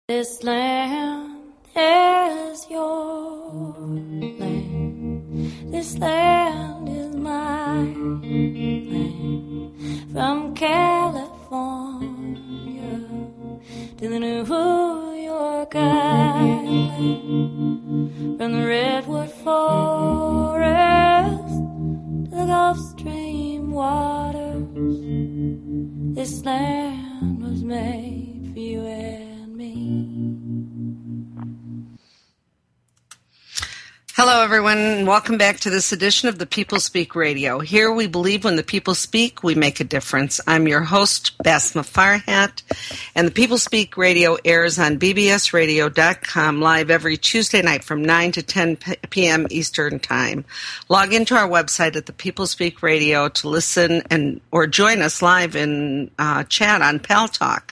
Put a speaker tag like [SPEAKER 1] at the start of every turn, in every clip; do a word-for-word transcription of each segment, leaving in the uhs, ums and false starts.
[SPEAKER 1] This land is your land. This land is my land. From California to the New York Island, from the Redwood Forest to the Gulf Stream waters, this land was made for you and me.
[SPEAKER 2] Hello, everyone, and welcome back to this edition of the People Speak Radio. Here we believe when the people speak, we make a difference. I'm your host, Basma Farhat, and the People Speak Radio airs on B B S radio dot com live every Tuesday night from nine to ten p.m. Eastern Time. Log into our website at the People Speak Radio to listen and or join us live in uh, chat on Pal Talk.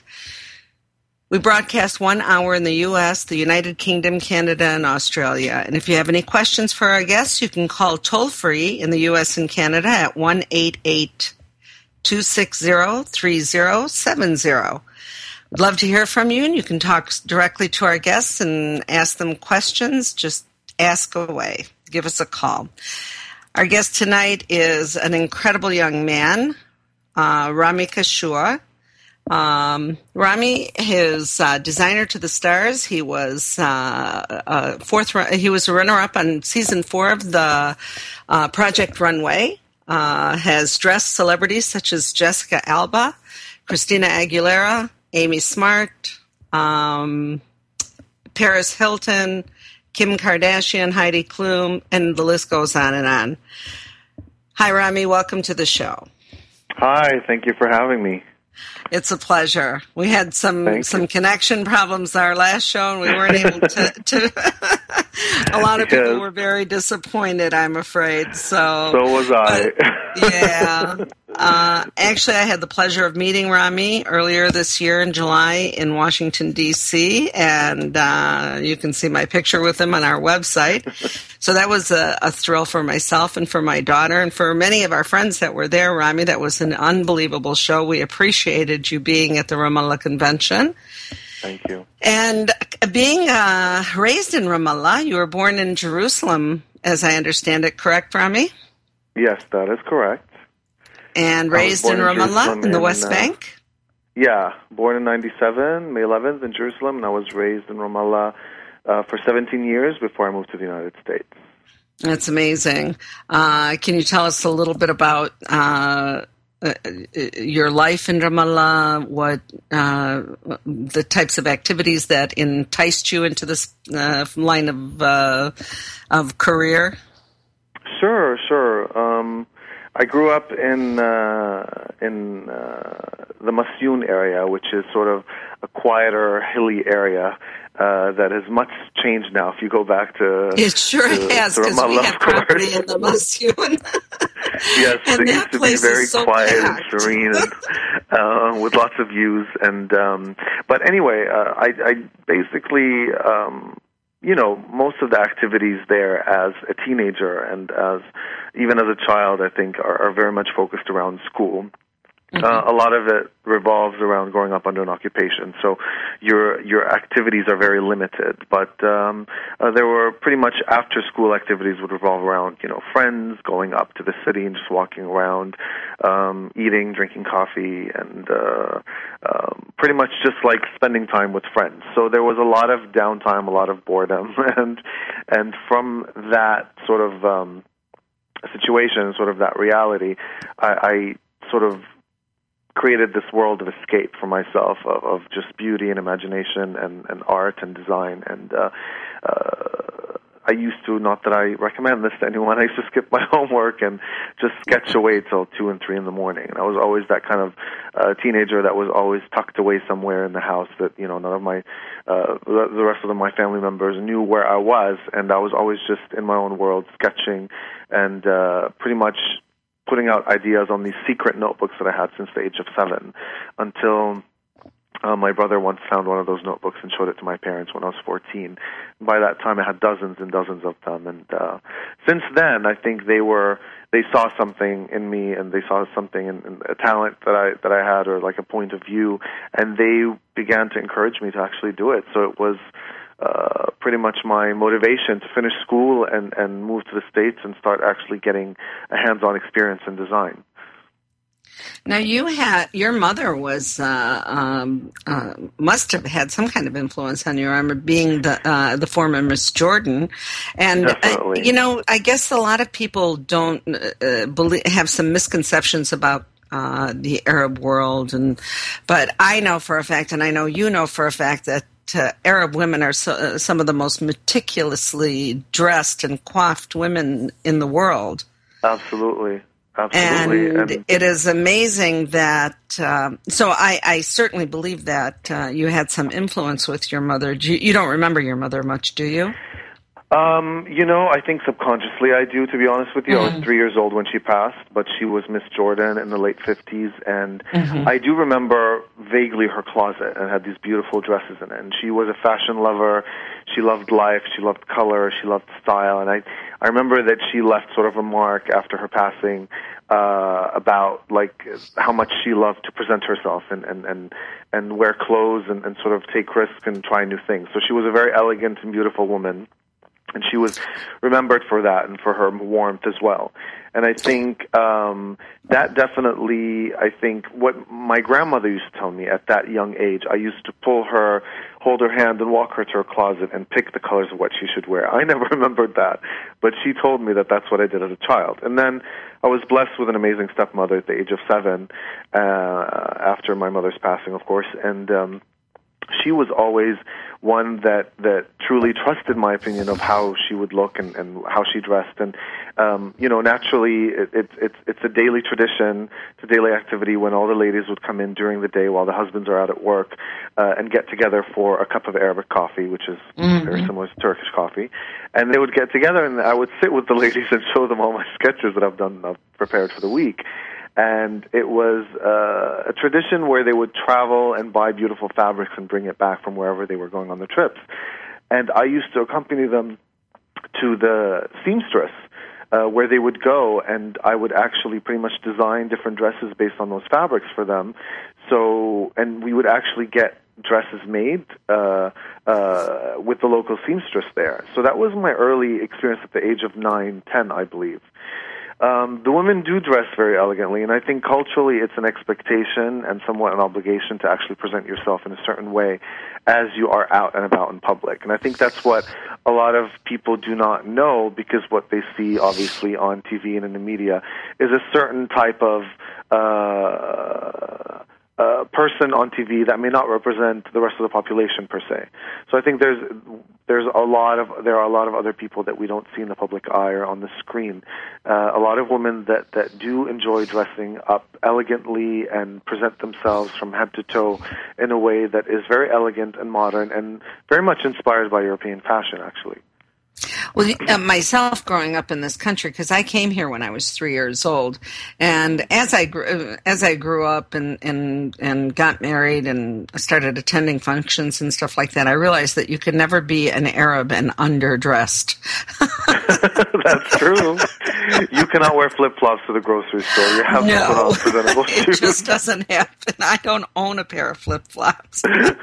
[SPEAKER 2] We broadcast one hour in the U S, the United Kingdom, Canada, and Australia. And if you have any questions for our guests, you can call toll-free in the U S and Canada at one eight eight, two six zero, three zero seven zero. We'd love to hear from you, and you can talk directly to our guests and ask them questions. Just ask away. Give us a call. Our guest tonight is an incredible young man, uh, Rami Kashour. Um, Rami is uh, designer to the stars. He was uh, uh, fourth. He was a runner-up on season four of the uh, Project Runway. Uh, has dressed celebrities such as Jessica Alba, Christina Aguilera, Amy Smart, um, Paris Hilton, Kim Kardashian, Heidi Klum, and the list goes on and on. Hi, Rami. Welcome to the show.
[SPEAKER 3] Hi. Thank you for having me.
[SPEAKER 2] It's a pleasure. We had some
[SPEAKER 3] Thank
[SPEAKER 2] some
[SPEAKER 3] you.
[SPEAKER 2] connection problems our last show, and we weren't able to. to a lot of people
[SPEAKER 3] Yes.
[SPEAKER 2] were very disappointed, I'm afraid. So,
[SPEAKER 3] So was I.
[SPEAKER 2] but, yeah. Uh, actually, I had the pleasure of meeting Rami earlier this year in July in Washington, D C, and uh, you can see my picture with him on our website. So that was a, a thrill for myself and for my daughter and for many of our friends that were there, Rami. That was an unbelievable show. We appreciated you being at the Ramallah Convention.
[SPEAKER 3] Thank you.
[SPEAKER 2] And being uh, raised in Ramallah, you were born in Jerusalem, as I understand it, correct, Rami?
[SPEAKER 3] Yes, that is correct.
[SPEAKER 2] And
[SPEAKER 3] I was
[SPEAKER 2] raised
[SPEAKER 3] born
[SPEAKER 2] in
[SPEAKER 3] in
[SPEAKER 2] Ramallah,
[SPEAKER 3] Jerusalem
[SPEAKER 2] in the
[SPEAKER 3] in,
[SPEAKER 2] West
[SPEAKER 3] uh,
[SPEAKER 2] Bank?
[SPEAKER 3] Yeah, born in ninety-seven, May eleventh in Jerusalem, and I was raised in Ramallah uh, for seventeen years before I moved to the United States.
[SPEAKER 2] That's amazing. Uh, can you tell us a little bit about uh, uh, your life in Ramallah, what uh, the types of activities that enticed you into this uh, line of uh, of career?
[SPEAKER 3] Sure, sure. Um, I grew up in uh, in uh, the Masyun area, which is sort of a quieter, hilly area uh, that has much changed now. If you go back to
[SPEAKER 2] it sure
[SPEAKER 3] to,
[SPEAKER 2] has,
[SPEAKER 3] to
[SPEAKER 2] because we
[SPEAKER 3] Ramallah,
[SPEAKER 2] have
[SPEAKER 3] of course.
[SPEAKER 2] property in the Masyun.
[SPEAKER 3] Yes,
[SPEAKER 2] and
[SPEAKER 3] it
[SPEAKER 2] that
[SPEAKER 3] used to be
[SPEAKER 2] place
[SPEAKER 3] very
[SPEAKER 2] is so
[SPEAKER 3] quiet
[SPEAKER 2] packed.
[SPEAKER 3] and serene, and, uh, with lots of views. And um, but anyway, uh, I, I basically, um, you know, most of the activities there as a teenager and as even as a child, I think, are, are very much focused around school.
[SPEAKER 2] Mm-hmm.
[SPEAKER 3] Uh, a lot of it revolves around growing up under an occupation, so your your activities are very limited. But um, uh, there were pretty much after-school activities would revolve around, you know, friends, going up to the city and just walking around, um, eating, drinking coffee, and uh, um, pretty much just like spending time with friends. So there was a lot of downtime, a lot of boredom, and and from that sort of um, situation, sort of that reality, I, I sort of created this world of escape for myself of, of just beauty and imagination and, and art and design. And uh, uh, I used to, not that I recommend this to anyone, I used to skip my homework and just sketch away till two and three in the morning. And I was always that kind of uh, teenager that was always tucked away somewhere in the house that, you know, none of my, uh, the rest of my family members knew where I was. And I was always just in my own world sketching and uh, pretty much putting out ideas on these secret notebooks that I had since the age of seven, until uh, my brother once found one of those notebooks and showed it to my parents when I was fourteen. By that time, I had dozens and dozens of them, and uh, since then, I think they were they saw something in me, and they saw something in, in a talent that I that I had, or like a point of view, and they began to encourage me to actually do it. So it was uh, pretty much my motivation to finish school and, and move to the States and start actually getting a hands-on experience in design.
[SPEAKER 2] Now, you had your mother was uh, um, uh, must have had some kind of influence on you. I remember being the uh, the former Miss Jordan, and uh, you know, I guess a lot of people don't uh, believe, have some misconceptions about uh, the Arab world, and but I know for a fact, and I know you know for a fact that uh, Arab women are so, uh, some of the most meticulously dressed and coiffed women in the world.
[SPEAKER 3] Absolutely. Absolutely.
[SPEAKER 2] And,
[SPEAKER 3] and
[SPEAKER 2] it is amazing that, um, so I, I certainly believe that uh, you had some influence with your mother. Do you, you don't remember your mother much, do you?
[SPEAKER 3] Um, you know, I think subconsciously I do, to be honest with you. Mm-hmm. I was three years old when she passed, but she was Miss Jordan in the late fifties, and mm-hmm. I do remember vaguely her closet and had these beautiful dresses in it. And she was a fashion lover. She loved life. She loved color. She loved style. And I, I remember that she left sort of a mark after her passing uh, about, like, how much she loved to present herself and, and, and, and wear clothes and, and sort of take risks and try new things. So she was a very elegant and beautiful woman. And she was remembered for that and for her warmth as well. And I think um, that definitely, I think, what my grandmother used to tell me at that young age, I used to pull her, hold her hand, and walk her to her closet and pick the colors of what she should wear. I never remembered that, but she told me that that's what I did as a child. And then I was blessed with an amazing stepmother at the age of seven, uh, after my mother's passing, of course, and um, she was always one that, that truly trusted my opinion of how she would look and, and how she dressed. And, um, you know, naturally, it, it, it's it's a daily tradition, it's a daily activity when all the ladies would come in during the day while the husbands are out at work uh, and get together for a cup of Arabic coffee, which is mm-hmm. very similar to Turkish coffee. And they would get together, and I would sit with the ladies and show them all my sketches that I've done, I've prepared for the week. And it was uh, a tradition where they would travel and buy beautiful fabrics and bring it back from wherever they were going on the trips. And I used to accompany them to the seamstress, uh, where they would go, and I would actually pretty much design different dresses based on those fabrics for them. So, and we would actually get dresses made uh, uh, with the local seamstress there. So that was my early experience at the age of nine, ten, I believe. Um, the women do dress very elegantly, and I think culturally it's an expectation and somewhat an obligation to actually present yourself in a certain way as you are out and about in public. And I think that's what a lot of people do not know, because what they see, obviously, on T V and in the media is a certain type of uh, uh, person on T V that may not represent the rest of the population per se. So I think there's there's a lot of there are a lot of other people that we don't see in the public eye or on the screen. Uh, a lot of women that, that do enjoy dressing up elegantly and present themselves from head to toe in a way that is very elegant and modern and very much inspired by European fashion, actually.
[SPEAKER 2] Well, uh, myself growing up in this country, because I came here when I was three years old, and as I grew, as I grew up and, and and got married and started attending functions and stuff like that, I realized that you could never be an Arab and underdressed.
[SPEAKER 3] That's true. You cannot wear flip-flops to the grocery store. You have
[SPEAKER 2] no,
[SPEAKER 3] to put on presentable shoes.
[SPEAKER 2] It just doesn't happen. I don't own a pair of flip-flops.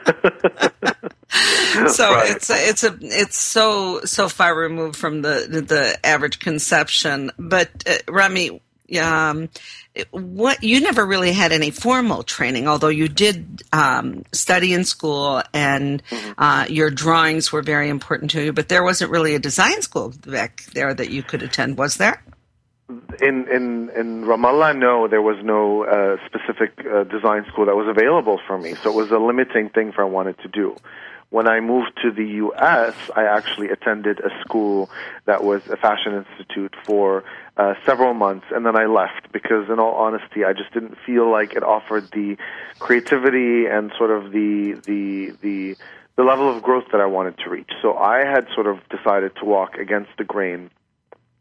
[SPEAKER 2] So right. it's a, it's a it's so so far removed from the the average conception. But uh, Rami, um, what you never really had any formal training, although you did um, study in school, and mm-hmm. uh, your drawings were very important to you. But there wasn't really a design school back there that you could attend, was there?
[SPEAKER 3] In in in Ramallah, no, there was no uh, specific uh, design school that was available for me. So it was a limiting thing for what I wanted to do. When I moved to the U S, I actually attended a school that was a fashion institute for uh, several months, and then I left because, in all honesty, I just didn't feel like it offered the creativity and sort of the the the the level of growth that I wanted to reach. So I had sort of decided to walk against the grain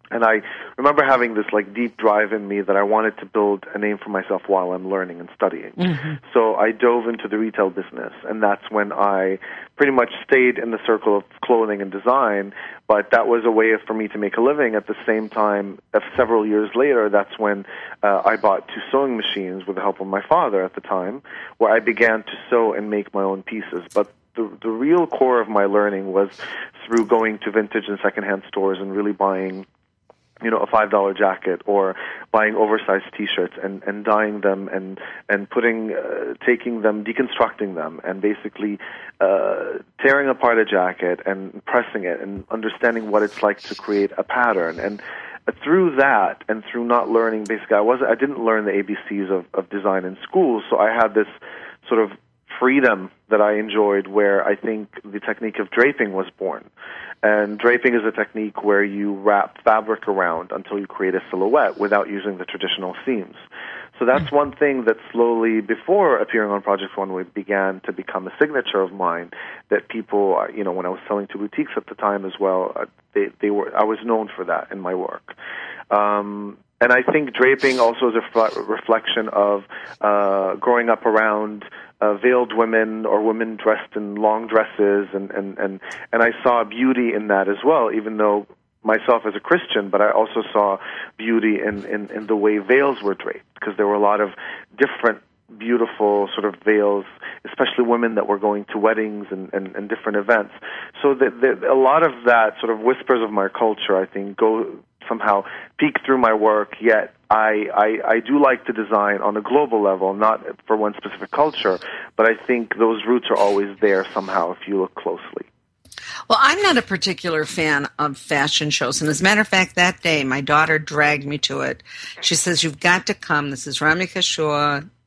[SPEAKER 3] And I remember having this like deep drive in me that I wanted to build a name for myself while I'm learning and studying. Mm-hmm. So I dove into the retail business, and that's when I pretty much stayed in the circle of clothing and design, but that was a way for me to make a living. At the same time, uh, several years later, that's when uh, I bought two sewing machines with the help of my father at the time, where I began to sew and make my own pieces. But the, the real core of my learning was through going to vintage and secondhand stores and really buying, you know, a five dollar jacket, or buying oversized T-shirts and, and dyeing them and and putting, uh, taking them, deconstructing them, and basically uh, tearing apart a jacket and pressing it and understanding what it's like to create a pattern. And through that, and through not learning, basically, I was I didn't learn the A B Cs of, of design in school, so I had this sort of freedom that I enjoyed, where I think the technique of draping was born. And draping is a technique where you wrap fabric around until you create a silhouette without using the traditional seams. So that's one thing that slowly, before appearing on Project Runway, began to become a signature of mine, that people, you know, when I was selling to boutiques at the time as well, uh, they, they were, I was known for that in my work. Um, and I think draping also is a refle- reflection of uh, growing up around Uh, veiled women or women dressed in long dresses, and, and, and, and I saw beauty in that as well, even though myself as a Christian, but I also saw beauty in, in, in the way veils were draped, because there were a lot of different beautiful sort of veils, especially women that were going to weddings and, and, and different events. So the, the, a lot of that sort of whispers of my culture, I think, go somehow peek through my work, yet I, I, I do like to design on a global level, not for one specific culture, but I think those roots are always there somehow if you look closely.
[SPEAKER 2] Well, I'm not a particular fan of fashion shows, and as a matter of fact, that day, my daughter dragged me to it. She says, "You've got to come. This is Rami Kashour.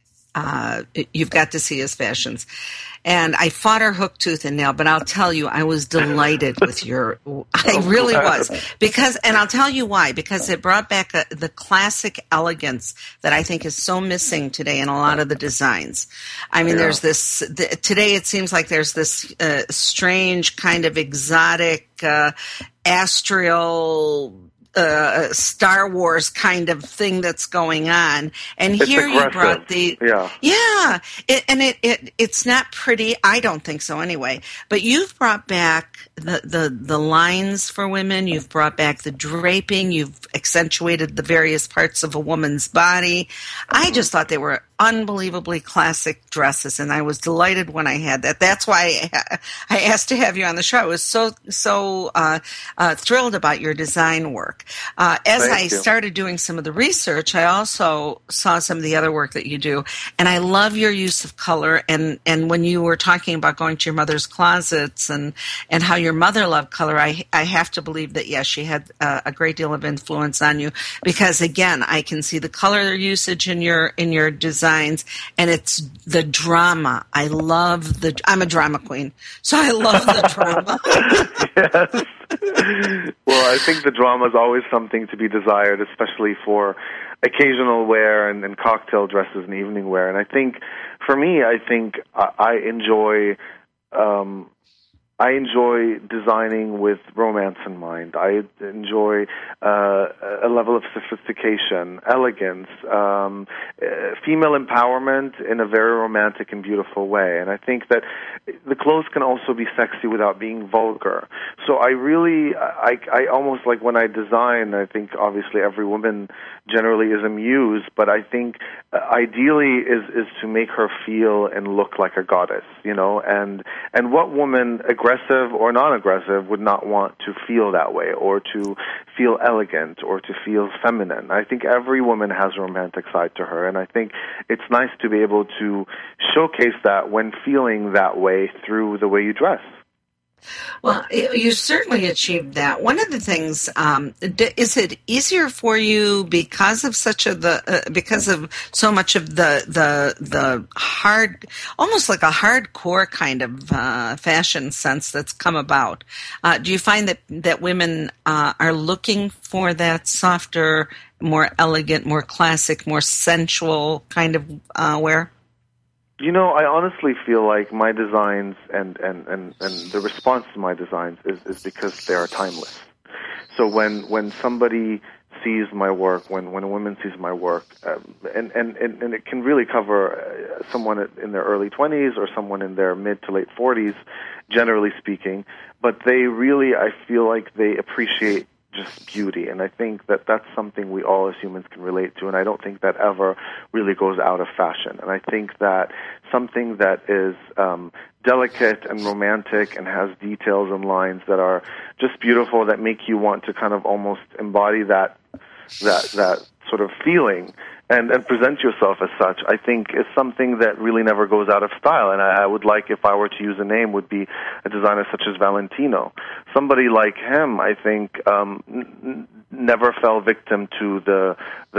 [SPEAKER 2] Uh, you've got to see his fashions." And I fought her hook, tooth, and nail, but I'll tell you, I was delighted with your, I really was. Because, and I'll tell you why, because it brought back a, the classic elegance that I think is so missing today in a lot of the designs. I mean, yeah. there's this, the, today it seems like there's this uh, strange kind of exotic, uh, astral, Uh, Star Wars kind of thing that's going on, and
[SPEAKER 3] it's
[SPEAKER 2] here
[SPEAKER 3] aggressive.
[SPEAKER 2] You brought the
[SPEAKER 3] yeah,
[SPEAKER 2] yeah, it, and it, it it's not pretty. I don't think so anyway. But you've brought back the, the the lines for women. You've brought back the draping. You've accentuated the various parts of a woman's body. I just thought they were unbelievably classic dresses, and I was delighted when I had that. That's why I, I asked to have you on the show. I was so so uh, uh, thrilled about your design work. Uh, as
[SPEAKER 3] Thank
[SPEAKER 2] I
[SPEAKER 3] you.
[SPEAKER 2] started doing some of the research, I also saw some of the other work that you do, and I love your use of color. And, and when you were talking about going to your mother's closets and, and how your mother loved color, I I have to believe that yes, she had uh, a great deal of influence on you, because again, I can see the color usage in your in your designs, and it's the drama. I love the. I'm a drama queen, so I love the drama.
[SPEAKER 3] Yes. Well, I think the drama is always something to be desired, especially for occasional wear and, and cocktail dresses and evening wear. And I think, for me, I think I, I enjoy um, I enjoy designing with romance in mind. I enjoy uh, a level of sophistication, elegance, um, uh, female empowerment in a very romantic and beautiful way. And I think that the clothes can also be sexy without being vulgar. So I really, I, I almost like when I design, I think obviously every woman generally is a muse, but I think uh, ideally is, is to make her feel and look like a goddess, you know, and, and what woman, aggressive or non-aggressive, would not want to feel that way or to feel elegant or to feel feminine. I think every woman has a romantic side to her, and I think it's nice to be able to showcase that when feeling that way through the way you dress.
[SPEAKER 2] Well, you certainly achieved that. One of the things, um, is it easier for you because of such a the uh, because of so much of the the the hard, almost like a hardcore kind of uh, fashion sense that's come about? Uh, do you find that that women uh, are looking for that softer, more elegant, more classic, more sensual kind of uh, wear?
[SPEAKER 3] You know, I honestly feel like my designs and, and, and, and the response to my designs is, is because they are timeless. So when when somebody sees my work, when when a woman sees my work, um, and, and, and, and it can really cover uh, someone in their early twenties or someone in their mid to late forties, generally speaking, but they really, I feel like they appreciate just beauty, and I think that that's something we all as humans can relate to, and I don't think that ever really goes out of fashion. And I think that something that is um, delicate and romantic and has details and lines that are just beautiful, that make you want to kind of almost embody that that that sort of feeling and, and present yourself as such, I think is something that really never goes out of style. And I, I would like, if I were to use a name, would be a designer such as Valentino. Somebody like him, I think, um, n- never fell victim to the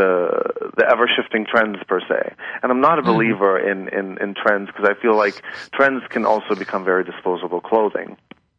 [SPEAKER 3] the the ever-shifting trends, per se. And I'm not a believer mm-hmm. in, in, in trends, because I feel like trends can also become very disposable clothing.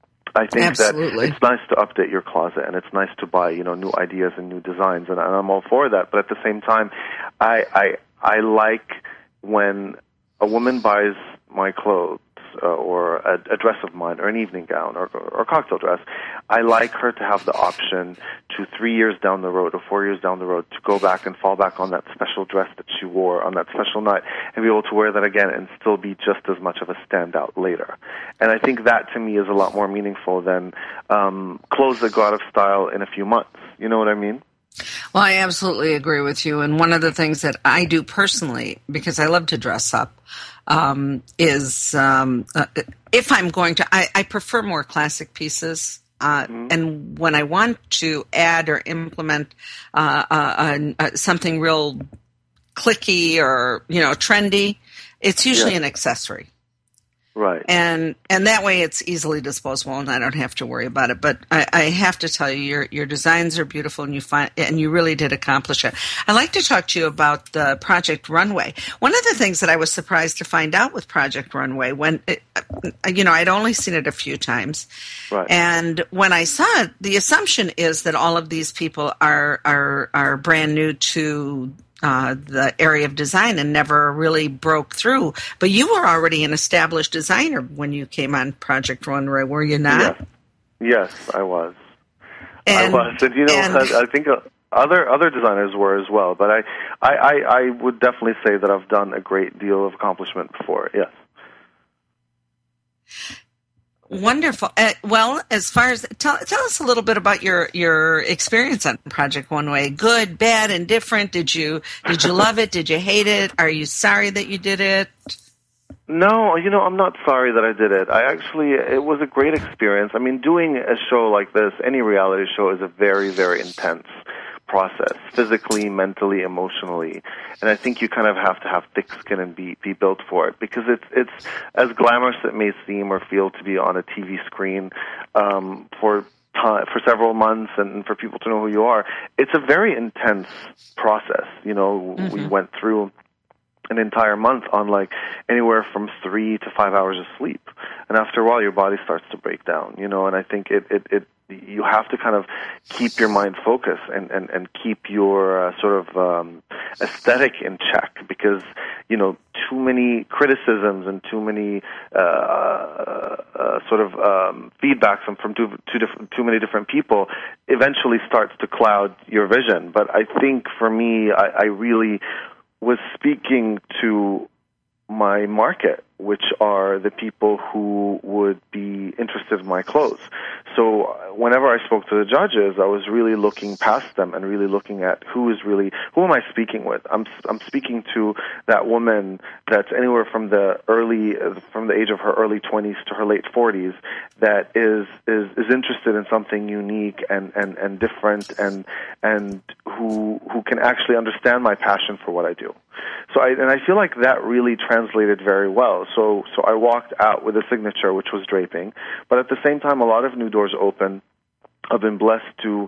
[SPEAKER 3] I think
[SPEAKER 2] Absolutely.
[SPEAKER 3] that it's nice to update your closet, and it's nice to buy, you know, new ideas and new designs, and, and I'm all for that. But at the same time, I, I I like when a woman buys my clothes uh, or a, a dress of mine or an evening gown or, or a cocktail dress. I like her to have the option to three years down the road or four years down the road to go back and fall back on that special dress that she wore on that special night and be able to wear that again and still be just as much of a standout later. And I think that, to me, is a lot more meaningful than um, clothes that go out of style in a few months. You know what I mean?
[SPEAKER 2] Well, I absolutely agree with you. And one of the things that I do personally, because I love to dress up, um, is um, uh, if I'm going to, I, I prefer more classic pieces. Uh, mm-hmm. And when I want to add or implement uh, uh, uh, something real clicky or, you know, trendy, it's usually yeah. an accessory.
[SPEAKER 3] Right.
[SPEAKER 2] And and that way it's easily disposable and I don't have to worry about it. But I, I have to tell you, your your designs are beautiful and you find and you really did accomplish it. I'd like to talk to you about the Project Runway. One of the things that I was surprised to find out with Project Runway, when it, you know, I'd only seen it a few times.
[SPEAKER 3] Right.
[SPEAKER 2] And when I saw it, the assumption is that all of these people are are are brand new to Uh, the area of design and never really broke through. But you were already an established designer when you came on Project Runway, were you not?
[SPEAKER 3] Yes, yes I was.
[SPEAKER 2] And,
[SPEAKER 3] I was. And, you know, and, I, I think other other designers were as well. But I, I, I, I would definitely say that I've done a great deal of accomplishment before, yes.
[SPEAKER 2] Wonderful. Uh, well, as far as tell, tell us a little bit about your, your experience on Project Runway. Good, bad, indifferent. Did you did you love it? Did you hate it? Are you sorry that you did it?
[SPEAKER 3] No, you know, I'm not sorry that I did it. I actually, it was a great experience. I mean, doing a show like this, any reality show, is a very, very intense process, physically, mentally, emotionally, and I think you kind of have to have thick skin and be be built for it, because it's it's as glamorous as it may seem or feel to be on a T V screen um, for time, for several months and for people to know who you are. It's a very intense process. You know, mm-hmm. we went through an entire month on like anywhere from three to five hours of sleep, and after a while, your body starts to break down. You know, and I think it it, it you have to kind of keep your mind focused and, and, and keep your uh, sort of um, aesthetic in check, because, you know, too many criticisms and too many uh, uh, sort of um, feedbacks from, from too, too, different, too many different people eventually starts to cloud your vision. But I think for me, I, I really was speaking to my market, which are the people who would be interested in my clothes. So whenever I spoke to the judges, I was really looking past them and really looking at who is really, who am I speaking with? I'm I'm speaking to that woman that's anywhere from the early, from the age of her early twenties to her late forties, that is is, is interested in something unique and, and, and different, and and who who can actually understand my passion for what I do. So I and I feel like that really translated very well. So so I walked out with a signature, which was draping, but at the same time, a lot of new doors open. I've been blessed to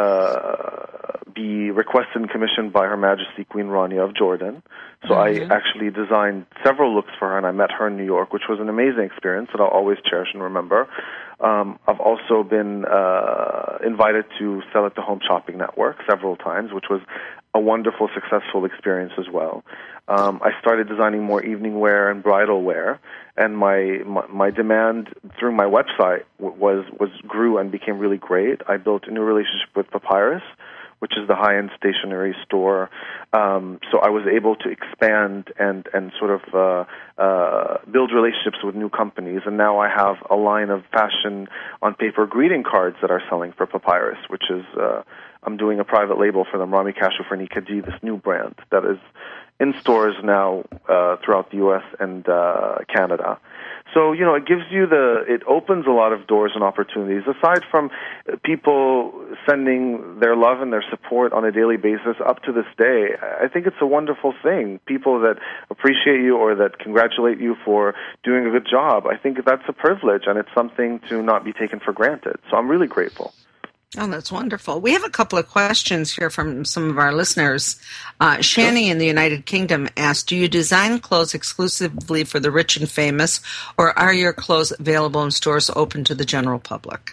[SPEAKER 3] uh, be requested and commissioned by Her Majesty Queen Rania of Jordan. So mm-hmm. I actually designed several looks for her, and I met her in New York, which was an amazing experience that I'll always cherish and remember. Um, I've also been uh, invited to sell at the Home Shopping Network several times, which was a wonderful, successful experience as well. Um, I started designing more evening wear and bridal wear, and my my, my demand through my website was was grew and became really great. I built a new relationship with Papyrus, which is the high-end stationery store. Um, so I was able to expand and and sort of uh, uh, build relationships with new companies. And now I have a line of fashion on paper greeting cards that are selling for Papyrus, which is uh, I'm doing a private label for them, Rami Kashu for Nikadi, this new brand that is in stores now uh, throughout the U S and uh, Canada. So, you know, it gives you the, it opens a lot of doors and opportunities. Aside from people sending their love and their support on a daily basis up to this day, I think it's a wonderful thing. People that appreciate you or that congratulate you for doing a good job, I think that's a privilege, and it's something to not be taken for granted. So I'm really grateful.
[SPEAKER 2] Oh, that's wonderful. We have a couple of questions here from some of our listeners. Uh, Shani in the United Kingdom asked, do you design clothes exclusively for the rich and famous, or are your clothes available in stores open to the general public?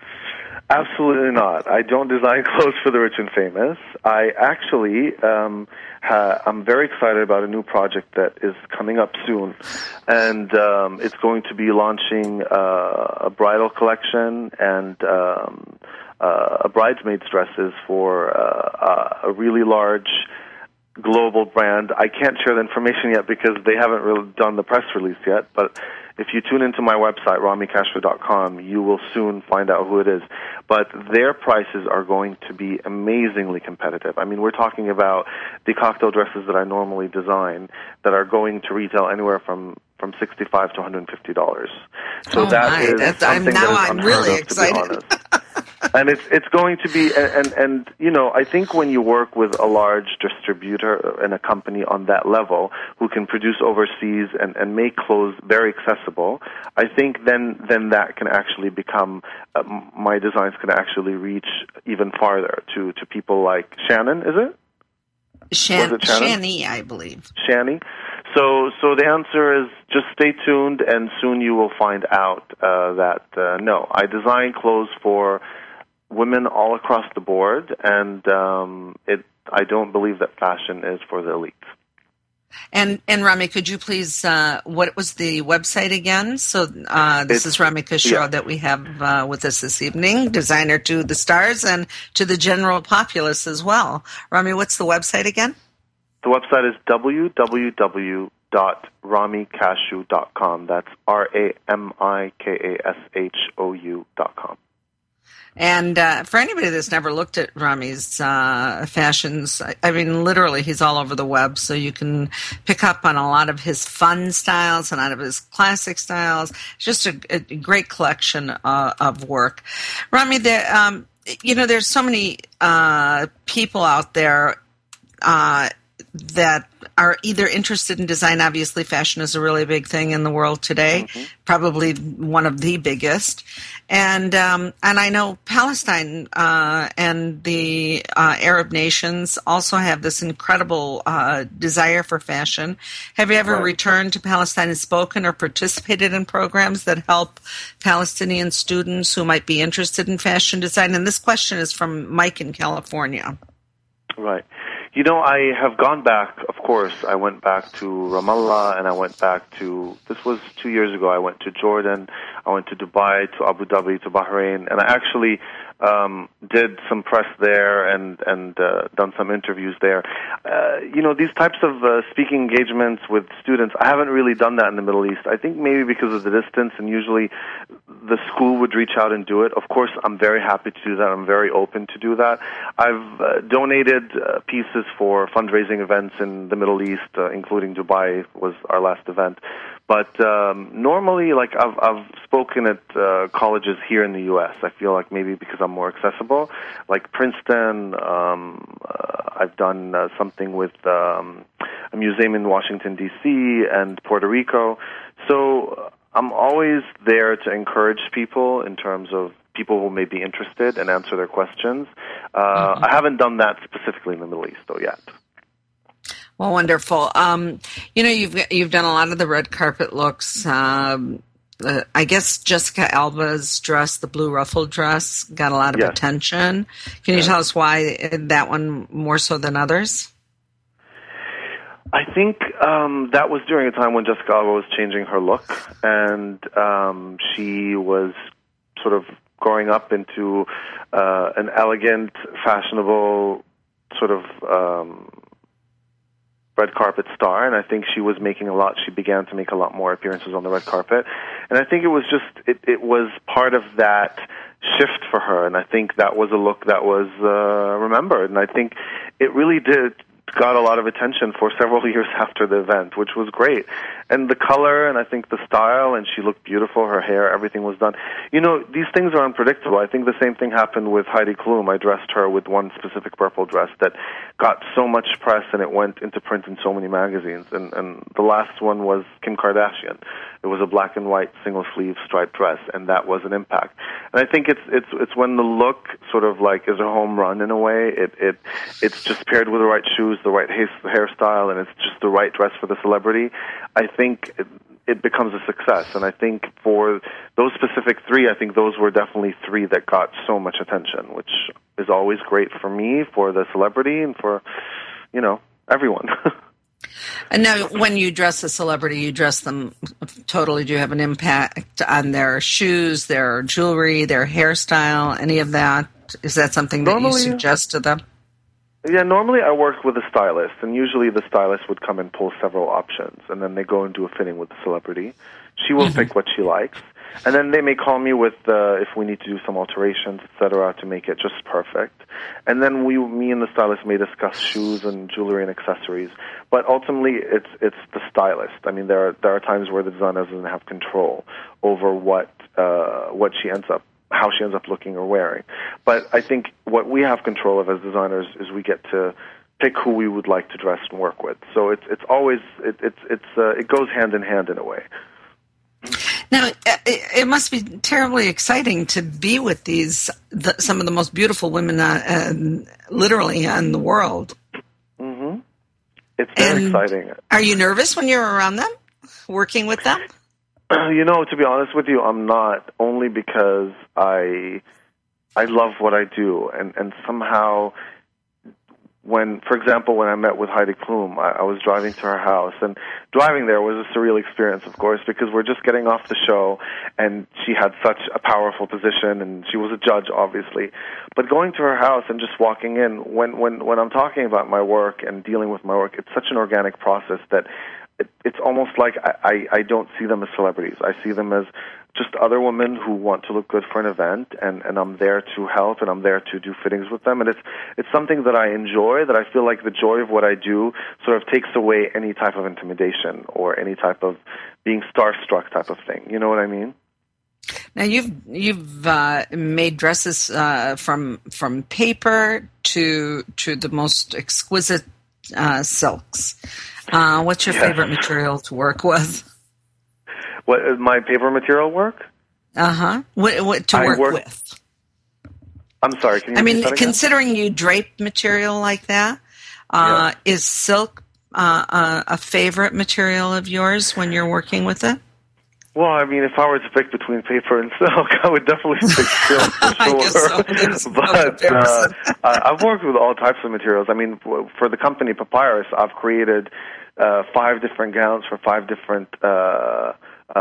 [SPEAKER 3] Absolutely not. I don't design clothes for the rich and famous. I actually, um, ha- I'm very excited about a new project that is coming up soon, and um, it's going to be launching uh, a bridal collection and um, uh, a bridesmaid's dresses for uh, a really large global brand. I can't share the information yet because they haven't really done the press release yet, but if you tune into my website, rami kashu dot com, you will soon find out who it is. But their prices are going to be amazingly competitive. I mean, we're talking about the cocktail dresses that I normally design that are going to retail anywhere from, from sixty-five dollars to one hundred fifty dollars. So
[SPEAKER 2] oh
[SPEAKER 3] that
[SPEAKER 2] my,
[SPEAKER 3] is
[SPEAKER 2] that's,
[SPEAKER 3] something
[SPEAKER 2] I'm, now
[SPEAKER 3] that is
[SPEAKER 2] I'm
[SPEAKER 3] unheard
[SPEAKER 2] really
[SPEAKER 3] of,
[SPEAKER 2] excited.
[SPEAKER 3] to be honest. And it's it's going to be, and, and, and, you know, I think when you work with a large distributor and a company on that level who can produce overseas and, and make clothes very accessible, I think then then that can actually become, uh, my designs can actually reach even farther to, to people like Shannon, is it?
[SPEAKER 2] Shan-
[SPEAKER 3] Was it Shannon?
[SPEAKER 2] Shani, I believe.
[SPEAKER 3] Shani. So, so the answer is just stay tuned, and soon you will find out uh, that uh, no, I design clothes for women all across the board, and um, it. I don't believe that fashion is for the elites.
[SPEAKER 2] And and Rami, could you please? Uh, what was the website again? So uh, this
[SPEAKER 3] It's,
[SPEAKER 2] is Rami Kashu
[SPEAKER 3] yeah.
[SPEAKER 2] that we have uh, with us this evening, designer to the stars and to the general populace as well. Rami, what's the website again?
[SPEAKER 3] The website is w w w dot rami kashu dot com. That's R A M I K A S H O U dot com.
[SPEAKER 2] And uh, for anybody that's never looked at Rami's uh, fashions, I, I mean, literally, he's all over the web, so you can pick up on a lot of his fun styles and a lot of his classic styles. Just a, a great collection uh, of work. Rami, there, um, you know, there's so many uh, people out there uh, that are either interested in design. Obviously, fashion is a really big thing in the world today, mm-hmm. probably one of the biggest. And um, and I know Palestine uh, and the uh, Arab nations also have this incredible uh, desire for fashion. Have you ever right. returned to Palestine and spoken or participated in programs that help Palestinian students who might be interested in fashion design? And this question is from Mike in California.
[SPEAKER 3] Right. You know, I have gone back, of course. I went back to Ramallah, and I went back to, this was two years ago, I went to Jordan, I went to Dubai, to Abu Dhabi, to Bahrain, and I actually um, did some press there and, and uh, done some interviews there. Uh, you know, these types of uh, speaking engagements with students, I haven't really done that in the Middle East. I think maybe because of the distance, and usually the school would reach out and do it. Of course, I'm very happy to do that. I'm very open to do that. I've uh, donated uh, pieces for fundraising events in the Middle East, uh, including Dubai was our last event. But um, normally, like I've, I've spoken at uh, colleges here in the U S. I feel like maybe because I'm more accessible, like Princeton. Um, uh, I've done uh, something with um, a museum in Washington D C and Puerto Rico. So I'm always there to encourage people in terms of people who may be interested and answer their questions. Uh, mm-hmm. I haven't done that specifically in the Middle East, though, yet.
[SPEAKER 2] Well, wonderful. Um, you know, you've you've done a lot of the red carpet looks. Um, uh, I guess Jessica Alba's dress, the blue ruffled dress, got a lot of
[SPEAKER 3] Yes.
[SPEAKER 2] attention. Can you
[SPEAKER 3] Yes.
[SPEAKER 2] tell us why that one more so than others?
[SPEAKER 3] I think um, that was during a time when Jessica Alba was changing her look, and um, she was sort of growing up into uh, an elegant, fashionable sort of um, red carpet star, and I think she was making a lot. She began to make a lot more appearances on the red carpet, and I think it was just it, it was part of that shift for her, and I think that was a look that was uh, remembered, and I think it really did. Got a lot of attention for several years after the event, which was great. And the color, and I think the style, and she looked beautiful, her hair, everything was done. You know, these things are unpredictable. I think the same thing happened with Heidi Klum. I dressed her with one specific purple dress that got so much press, and it went into print in so many magazines. And, and the last one was Kim Kardashian. It was a black and white single-sleeve striped dress, and that was an impact. And I think it's it's it's when the look sort of like is a home run in a way. It it it's just paired with the right shoes, the right hair, hairstyle, and it's just the right dress for the celebrity. I think it, it becomes a success. And I think for those specific three, I think those were definitely three that got so much attention, which is always great for me, for the celebrity, and for, you know, everyone.
[SPEAKER 2] And now, when you dress a celebrity, you dress them totally. Do you have an impact on their shoes, their jewelry, their hairstyle, any of that? Is that something that
[SPEAKER 3] Normally,
[SPEAKER 2] you suggest to them?
[SPEAKER 3] Yeah, normally I work with a stylist, and usually the stylist would come and pull several options, and then they go and do a fitting with the celebrity. She will mm-hmm. pick what she likes, and then they may call me with uh, if we need to do some alterations, et cetera, to make it just perfect. And then we, me and the stylist may discuss shoes and jewelry and accessories. But ultimately, it's it's the stylist. I mean, there are there are times where the designer doesn't have control over what uh, what she ends up. how she ends up looking or wearing. But I think what we have control of as designers is we get to pick who we would like to dress and work with. So it's it's always it, it's it's uh, it goes hand in hand in a way.
[SPEAKER 2] Now, it, it must be terribly exciting to be with these the, some of the most beautiful women, uh, uh, literally, in the world.
[SPEAKER 3] Mm-hmm. It's very
[SPEAKER 2] and
[SPEAKER 3] exciting.
[SPEAKER 2] Are you nervous when you're around them, working with them?
[SPEAKER 3] You know, to be honest with you, I'm not, only because I I love what I do, and, and somehow when, for example, when I met with Heidi Klum, I, I was driving to her house, and driving there was a surreal experience, of course, because we're just getting off the show, and she had such a powerful position, and she was a judge, obviously. But going to her house and just walking in, when, when, when I'm talking about my work and dealing with my work, it's such an organic process that it's almost like I, I, I don't see them as celebrities. I see them as just other women who want to look good for an event, and, and I'm there to help, and I'm there to do fittings with them. And it's it's something that I enjoy, that I feel like the joy of what I do sort of takes away any type of intimidation or any type of being starstruck type of thing. You know what I mean?
[SPEAKER 2] Now, you've you've uh, made dresses uh, from from paper to to the most exquisite uh, silks. Uh, what's your
[SPEAKER 3] yes.
[SPEAKER 2] favorite material to work with?
[SPEAKER 3] What is my paper material work?
[SPEAKER 2] Uh huh. What, what to work, work with?
[SPEAKER 3] I'm sorry. Can you
[SPEAKER 2] I mean,
[SPEAKER 3] that
[SPEAKER 2] considering you drape material like that, uh, yeah. is silk uh, uh, a favorite material of yours when you're working with it?
[SPEAKER 3] Well, I mean, if I were to pick between paper and silk, I would definitely pick silk for sure. So. But uh, I've worked with all types of materials. I mean, for the company Papyrus, I've created uh, five different gowns for five different uh,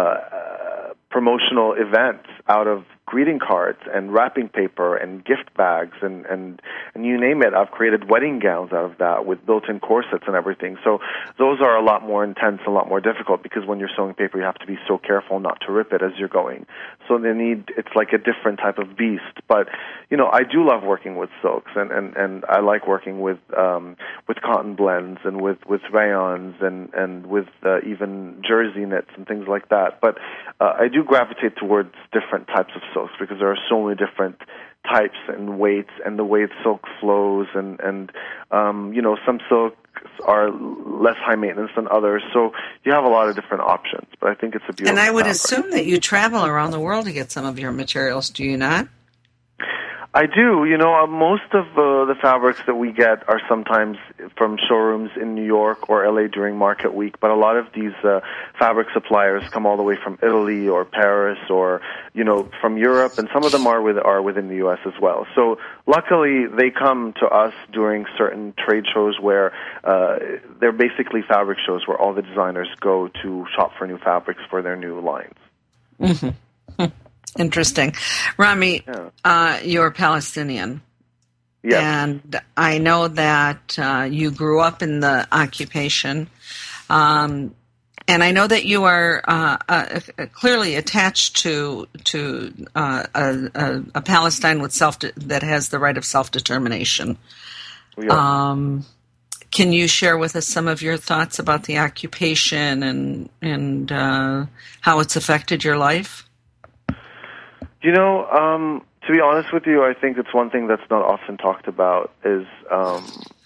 [SPEAKER 3] uh, promotional events out of greeting cards and wrapping paper and gift bags and, and, and you name it. I've created wedding gowns out of that with built-in corsets and everything. So those are a lot more intense, a lot more difficult, because when you're sewing paper, you have to be so careful not to rip it as you're going. So they need, it's like a different type of beast. But, you know, I do love working with silks, and, and, and I like working with um, with cotton blends and with, with rayons and, and with uh, even jersey knits and things like that. But uh, I do gravitate towards different types of silks, because there are so many different types and weights and the way silk flows, and, and um, you know, some silks are less high maintenance than others, so you have a lot of different options, but I think it's a beautiful
[SPEAKER 2] And I would
[SPEAKER 3] fabric.
[SPEAKER 2] assume that you travel around the world to get some of your materials, do you not?
[SPEAKER 3] I do. You know, uh, most of uh, the fabrics that we get are sometimes from showrooms in New York or L A during Market Week, but a lot of these uh, fabric suppliers come all the way from Italy or Paris or, you know, from Europe, and some of them are with are within the U S as well. So luckily, they come to us during certain trade shows where uh, they're basically fabric shows where all the designers go to shop for new fabrics for their new lines.
[SPEAKER 2] Mm-hmm. Interesting. Rami, yeah. uh, you're Palestinian.
[SPEAKER 3] Yes.
[SPEAKER 2] And I know that uh, you grew up in the occupation. Um, and I know that you are uh, uh, clearly attached to to uh, a, a, a Palestine with self that has the right of self-determination.
[SPEAKER 3] Yeah.
[SPEAKER 2] Um, can you share with us some of your thoughts about the occupation and, and uh, how it's affected your life?
[SPEAKER 3] You know, um, to be honest with you, I think it's one thing that's not often talked about is um,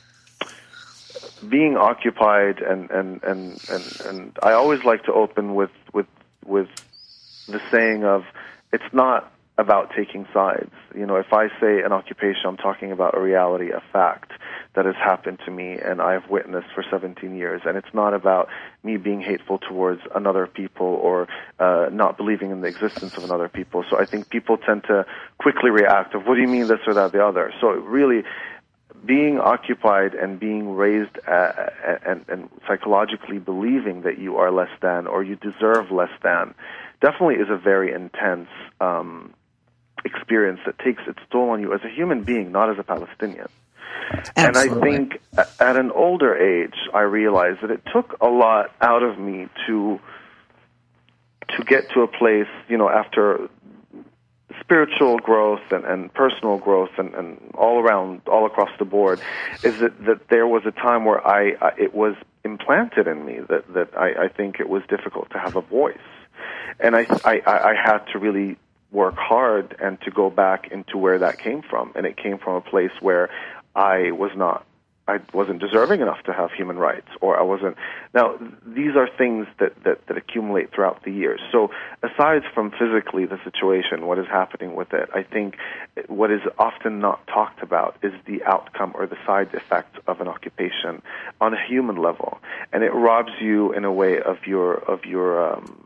[SPEAKER 3] being occupied, and, and, and, and, and I always like to open with, with with the saying of it's not about taking sides. You know, if I say an occupation, I'm talking about a reality, a fact that has happened to me and I've witnessed for seventeen years. And it's not about me being hateful towards another people or uh, not believing in the existence of another people. So I think people tend to quickly react of, what do you mean this or that, the other? So really, being occupied and being raised uh, and, and psychologically believing that you are less than or you deserve less than definitely is a very intense um, experience that takes its toll on you as a human being, not as a Palestinian.
[SPEAKER 2] Absolutely.
[SPEAKER 3] And I think at an older age, I realized that it took a lot out of me to to get to a place, you know, after spiritual growth and, and personal growth and, and all around, all across the board, is that, that there was a time where I, I it was implanted in me that, that I, I think it was difficult to have a voice. And I, I, I had to really work hard and to go back into where that came from. And it came from a place where I was not, I wasn't deserving enough to have human rights, or I wasn't. Now, these are things that, that, that accumulate throughout the years. So aside from physically the situation, what is happening with it, I think what is often not talked about is the outcome or the side effect of an occupation on a human level. And it robs you in a way of your, of your, um,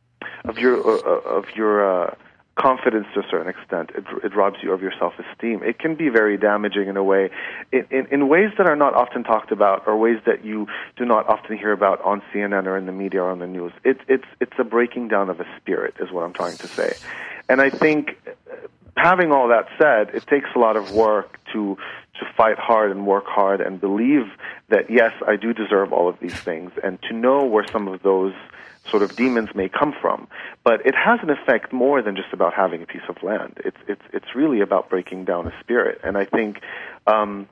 [SPEAKER 3] of your, uh, of your, uh, confidence to a certain extent. It, it robs you of your self-esteem. It can be very damaging in a way, in, in, in ways that are not often talked about, or ways that you do not often hear about on C N N or in the media or on the news. It, it's it's a breaking down of a spirit, is what I'm trying to say. And I think, having all that said, it takes a lot of work to to fight hard and work hard and believe that, yes, I do deserve all of these things, and to know where some of those sort of demons may come from. But it has an effect more than just about having a piece of land. It's it's it's really about breaking down a spirit. And I think um,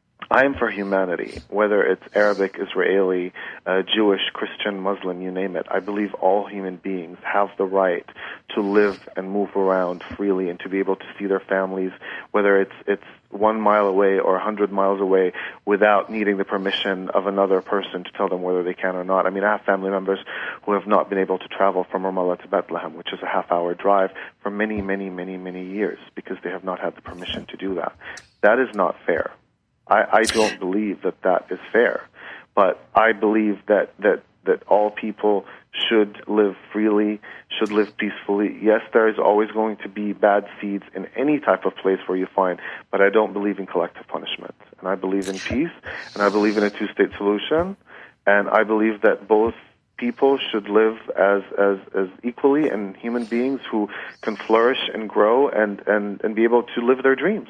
[SPEAKER 3] I am for humanity, whether it's Arabic, Israeli, uh, Jewish, Christian, Muslim, you name it. I believe all human beings have the right to live and move around freely and to be able to see their families, whether it's it's one mile away or a hundred miles away, without needing the permission of another person to tell them whether they can or not. I mean, I have family members who have not been able to travel from Ramallah to Bethlehem, which is a half-hour drive, for many, many, many, many years because they have not had the permission to do that. That is not fair. I, I don't believe that that is fair, but I believe that, that, that all people should live freely, should live peacefully. Yes, there is always going to be bad seeds in any type of place where you find, but I don't believe in collective punishment. And I believe in peace, and I believe in a two-state solution, and I believe that both people should live as, as, as equally and human beings who can flourish and grow and, and, and be able to live their dreams.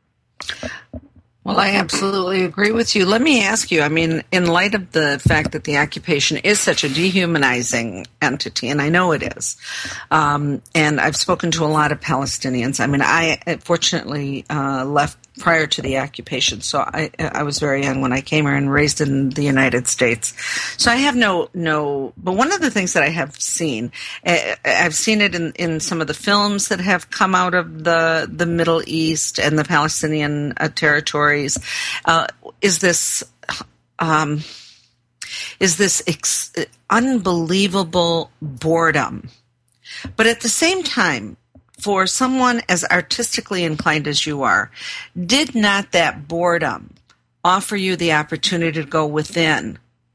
[SPEAKER 2] Well, I absolutely agree with you. Let me ask you, I mean, in light of the fact that the occupation is such a dehumanizing entity, and I know it is, um, and I've spoken to a lot of Palestinians. I mean, I fortunately uh, left prior to the occupation, so I, I was very young when I came here and raised in the United States. So I have no, no, but one of the things that I have seen, I've seen it in, in some of the films that have come out of the, the Middle East and the Palestinian uh, territories, uh, is this, um, is this ex- unbelievable boredom. But at the same time, for someone as artistically inclined as you are, did not that boredom offer you the opportunity to go within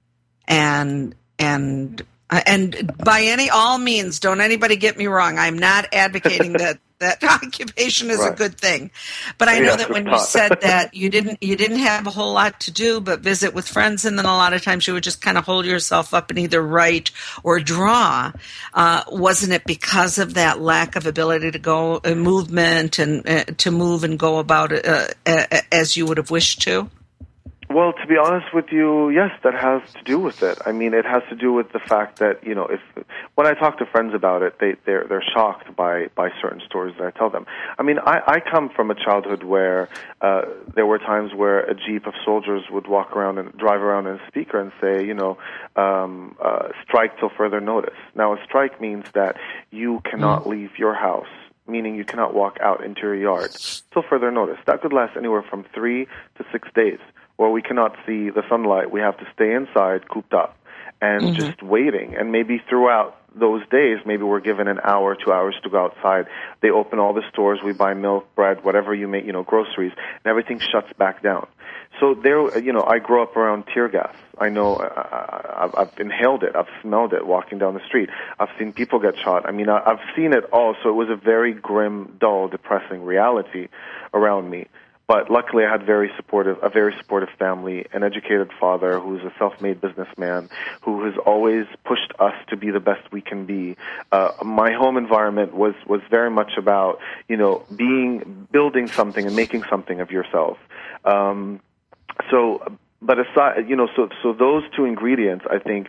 [SPEAKER 2] and and and by any all means, don't anybody get me wrong, I'm not advocating that that occupation is right. a good thing, but I know yes, that when you said that you didn't you didn't have a whole lot to do but visit with friends, and then a lot of times you would just kind of hold yourself up and either write or draw. Uh, wasn't it because of that lack of ability to go uh, movement and uh, to move and go about it uh, uh, as you would have wished to?
[SPEAKER 3] Well, to be honest with you, yes, that has to do with it. I mean, it has to do with the fact that, you know, if when I talk to friends about it, they they're they're shocked by by certain stories that I tell them. I mean, I I come from a childhood where uh there were times where a jeep of soldiers would walk around and drive around in a speaker and say, you know, um uh strike till further notice. Now, a strike means that you cannot mm. leave your house, meaning you cannot walk out into your yard till further notice. That could last anywhere from three to six days. Or we cannot see the sunlight. We have to stay inside, cooped up, and mm-hmm. just waiting. And maybe throughout those days, maybe we're given an hour, two hours to go outside. They open all the stores. We buy milk, bread, whatever you make, you know, groceries, and everything shuts back down. So there, you know, I grew up around tear gas. I know I, I've, I've inhaled it. I've smelled it walking down the street. I've seen people get shot. I mean, I, I've seen it all. So it was a very grim, dull, depressing reality around me. But luckily, I had very supportive, a very supportive family, an educated father who's a self-made businessman, who has always pushed us to be the best we can be. Uh, my home environment was was very much about, you know, being, building something and making something of yourself. Um, so, but aside, you know, so so those two ingredients, I think,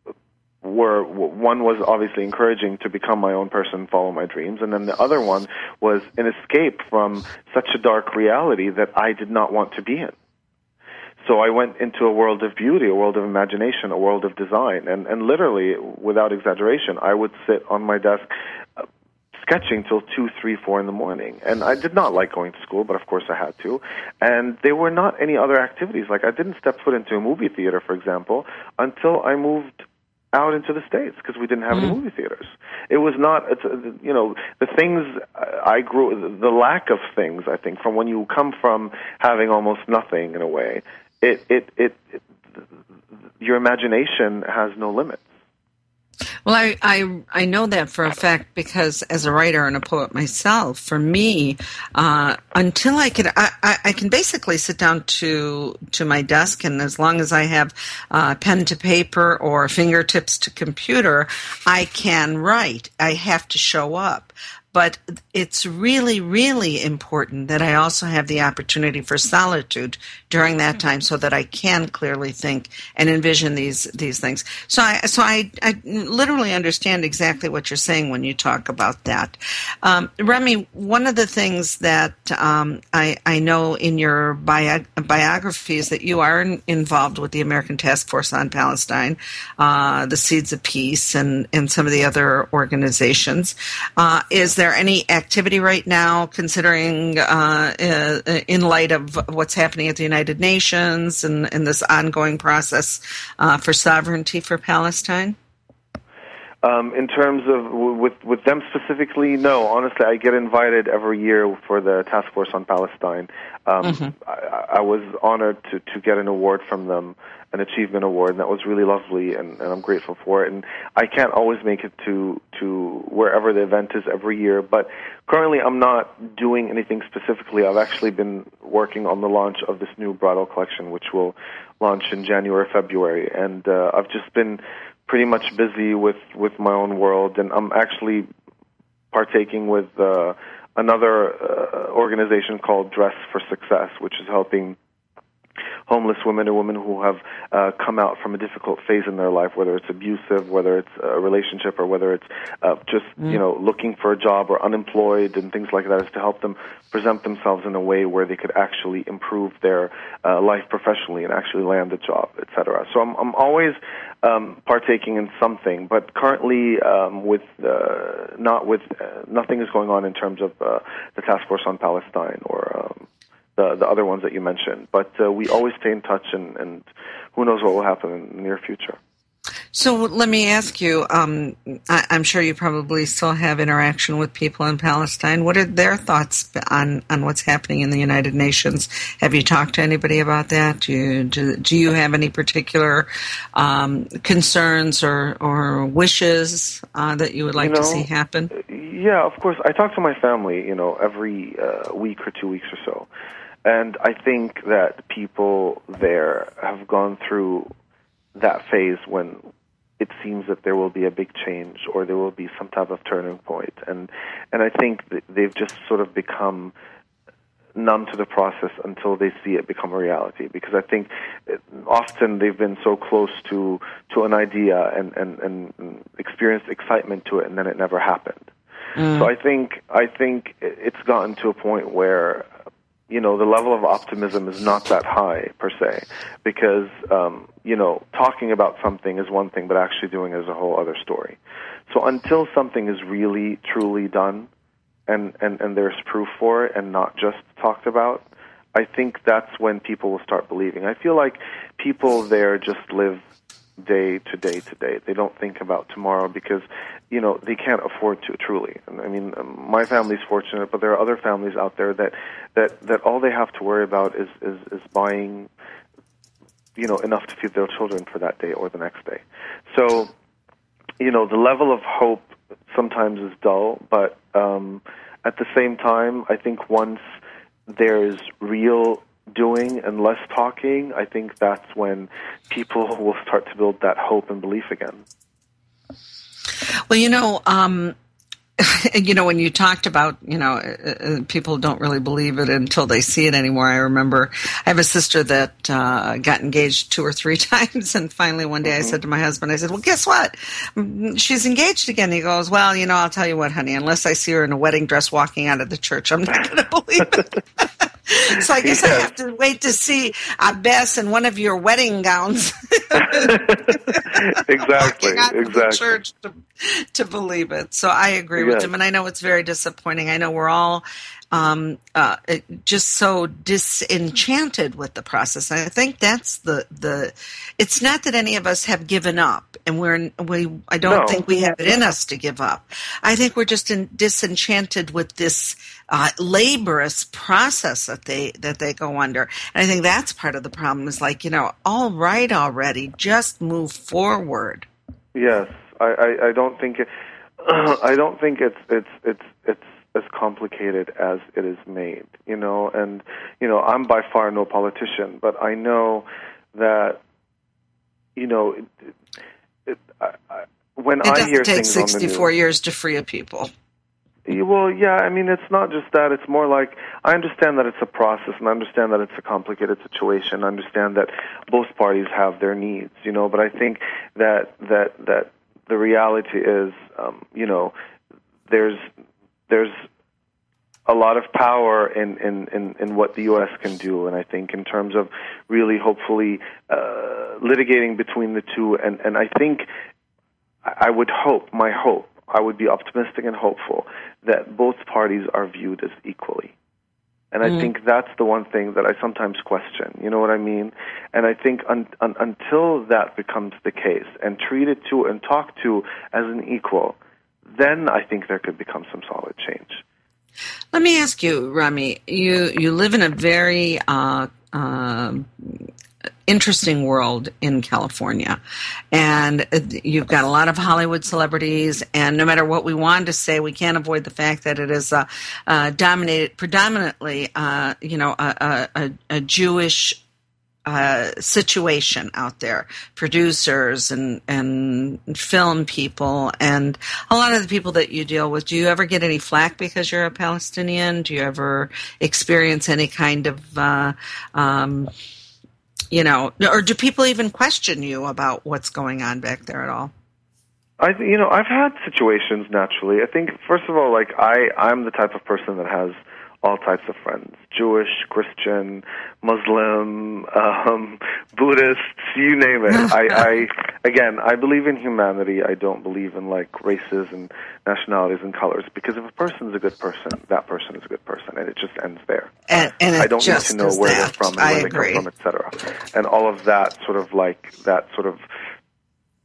[SPEAKER 3] were, one was obviously encouraging to become my own person, follow my dreams, and then the other one was an escape from such a dark reality that I did not want to be in. So I went into a world of beauty, a world of imagination, a world of design, and, and literally, without exaggeration, I would sit on my desk uh, sketching till two, three, four in the morning. And I did not like going to school, but of course I had to. And there were not any other activities. Like, I didn't step foot into a movie theater, for example, until I moved out into the States, because we didn't have mm. any movie theaters. It was not, it's, you know, the things I grew, the lack of things, I think, from when you come from having almost nothing in a way, it, it, it, it your imagination has no limits.
[SPEAKER 2] Well, I, I I know that for a fact because as a writer and a poet myself, for me, uh, until I could, I, I, I can basically sit down to to my desk, and as long as I have uh, pen to paper or fingertips to computer, I can write. I have to show up. But it's really, really important that I also have the opportunity for solitude during that time so that I can clearly think and envision these these things. So I so I, I literally understand exactly what you're saying when you talk about that. Um, Remy, one of the things that um, I, I know in your bio, biography is that you are in, involved with the American Task Force on Palestine, uh, the Seeds of Peace, and, and some of the other organizations. Uh, is there Is there any activity right now, considering uh, uh, in light of what's happening at the United Nations and, and this ongoing process uh, for sovereignty for Palestine?
[SPEAKER 3] Um, in terms of with with them specifically, no. Honestly, I get invited every year for the Task Force on Palestine. Um, mm-hmm. I, I was honored to, to get an award from them, an achievement award, and that was really lovely, and, and I'm grateful for it. And I can't always make it to to wherever the event is every year, but currently I'm not doing anything specifically. I've actually been working on the launch of this new bridal collection, which will launch in January, February, and uh, I've just been pretty much busy with, with my own world, and I'm actually partaking with uh, another uh, organization called Dress for Success, which is helping homeless women or women who have uh, come out from a difficult phase in their life, whether it's abusive, whether it's a relationship, or whether it's uh, just, mm. you know, looking for a job or unemployed and things like that, is to help them present themselves in a way where they could actually improve their uh, life professionally and actually land a job, et cetera. So I'm, I'm always um, partaking in something, but currently um, with uh, not with uh, nothing is going on in terms of uh, the Task Force on Palestine or um, the the other ones that you mentioned. But uh, we always stay in touch, and, and who knows what will happen in the near future.
[SPEAKER 2] So let me ask you, um, I, I'm sure you probably still have interaction with people in Palestine. What are their thoughts on, on what's happening in the United Nations? Have you talked to anybody about that? Do you, do, do you have any particular um, concerns or, or wishes uh, that you would like
[SPEAKER 3] you know,
[SPEAKER 2] to see happen?
[SPEAKER 3] Yeah, of course. I talk to my family, you know, every uh, week or two weeks or so. And I think that people there have gone through that phase when it seems that there will be a big change or there will be some type of turning point. And and I think that they've just sort of become numb to the process until they see it become a reality. Because I think often they've been so close to, to an idea and, and, and experienced excitement to it, and then it never happened. Mm. So I think I think it's gotten to a point where, you know, the level of optimism is not that high per se, because, um, you know, talking about something is one thing, but actually doing it is a whole other story. So until something is really, truly done and, and, and there's proof for it and not just talked about, I think that's when people will start believing. I feel like people there just live day to day to day. They don't think about tomorrow because, you know, they can't afford to, truly. And I mean, my family's fortunate, but there are other families out there that, that, that all they have to worry about is, is, is buying, you know, enough to feed their children for that day or the next day. So, you know, the level of hope sometimes is dull, but um, at the same time, I think once there's real doing and less talking, I think that's when people will start to build that hope and belief again.
[SPEAKER 2] Well, you know, um, you know, when you talked about, you know, uh, people don't really believe it until they see it anymore. I remember I have a sister that uh, got engaged two or three times, and finally one day mm-hmm. I said to my husband, I said, well, guess what? She's engaged again. He goes, well, you know, I'll tell you what, honey, unless I see her in a wedding dress walking out of the church, I'm not going to believe it. So I guess yeah. I have to wait to see uh, Bess in one of your wedding gowns.
[SPEAKER 3] exactly,
[SPEAKER 2] out
[SPEAKER 3] exactly.
[SPEAKER 2] The church to, to believe it. So I agree yes. with him, and I know it's very disappointing. I know we're all um, uh, just so disenchanted with the process. I think that's the the. It's not that any of us have given up, and we're we. I don't
[SPEAKER 3] no.
[SPEAKER 2] think we have it in us to give up. I think we're just in, disenchanted with this uh, laborious process that they that they go under, and I think that's part of the problem. Is like, you know, all right already, just move forward.
[SPEAKER 3] Yes, I, I, I don't think it, I don't think it's it's it's it's as complicated as it is made, you know. And you know, I'm by far no politician, but I know that, you know, it, it, I, I, when
[SPEAKER 2] it
[SPEAKER 3] I hear
[SPEAKER 2] take
[SPEAKER 3] things on the news,
[SPEAKER 2] sixty-four years to free a people.
[SPEAKER 3] Well, yeah, I mean, it's not just that. It's more like, I understand that it's a process, and I understand that it's a complicated situation. I understand that both parties have their needs, you know, but I think that that that the reality is, um, you know, there's there's a lot of power in, in, in, in what the U S can do, and I think in terms of really, hopefully, uh, litigating between the two, and, and I think, I would hope, my hope, I would be optimistic and hopeful that both parties are viewed as equally. And I mm. think that's the one thing that I sometimes question, you know what I mean? And I think un, un, until that becomes the case and treated to and talked to as an equal, then I think there could become some solid change.
[SPEAKER 2] Let me ask you, Rami, you, you live in a very uh, uh, interesting world in California, and you've got a lot of Hollywood celebrities, and no matter what we want to say, we can't avoid the fact that it is uh, uh, dominated predominantly, uh, you know, a, a, a Jewish uh, situation out there, producers and, and film people, and a lot of the people that you deal with. Do you ever get any flack because you're a Palestinian? Do you ever experience any kind of uh, um, you know, or do people even question you about what's going on back there at all?
[SPEAKER 3] I, you know, I've had situations naturally. I think, first of all, like I, I'm the type of person that has all types of friends: Jewish, Christian, Muslim, um, Buddhists, you name it. I, I, again, I believe in humanity. I don't believe in like races and nationalities and colors, because if a person's a good person, that person is a good person, and it just ends there.
[SPEAKER 2] And, and
[SPEAKER 3] I don't need to know where
[SPEAKER 2] that.
[SPEAKER 3] they're from and
[SPEAKER 2] I
[SPEAKER 3] where
[SPEAKER 2] agree.
[SPEAKER 3] they come from, et cetera. And all of that sort of like that sort of